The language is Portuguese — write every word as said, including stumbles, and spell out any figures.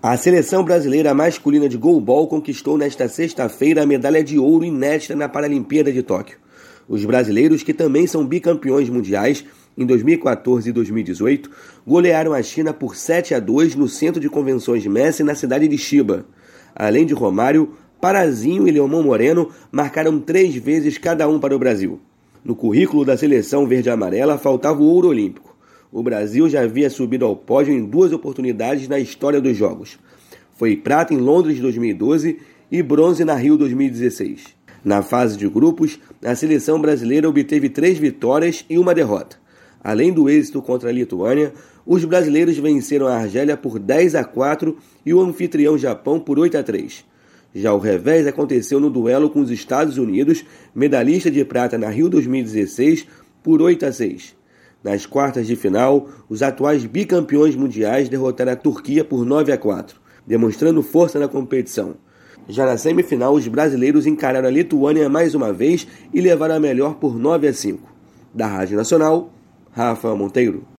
A seleção brasileira masculina de goalball conquistou nesta sexta-feira a medalha de ouro inédita na Paralimpíada de Tóquio. Os brasileiros, que também são bicampeões mundiais em dois mil e quatorze e dois mil e dezoito, golearam a China por sete a dois no Centro de Convenções de Messi, na cidade de Chiba. Além de Romário, Parazinho e Leomão Moreno marcaram três vezes cada um para o Brasil. No currículo da seleção verde-amarela faltava o ouro olímpico. O Brasil já havia subido ao pódio em duas oportunidades na história dos Jogos. Foi prata em Londres dois mil e doze e bronze na Rio dois mil e dezesseis. Na fase de grupos, a seleção brasileira obteve três vitórias e uma derrota. Além do êxito contra a Lituânia, os brasileiros venceram a Argélia por dez a quatro e o anfitrião Japão por oito a três. Já o revés aconteceu no duelo com os Estados Unidos, medalhista de prata na Rio dois mil e dezesseis, por oito a seis. Nas quartas de final, os atuais bicampeões mundiais derrotaram a Turquia por nove a quatro, demonstrando força na competição. Já na semifinal, os brasileiros encararam a Lituânia mais uma vez e levaram a melhor por nove a cinco. Da Rádio Nacional, Rafa Monteiro.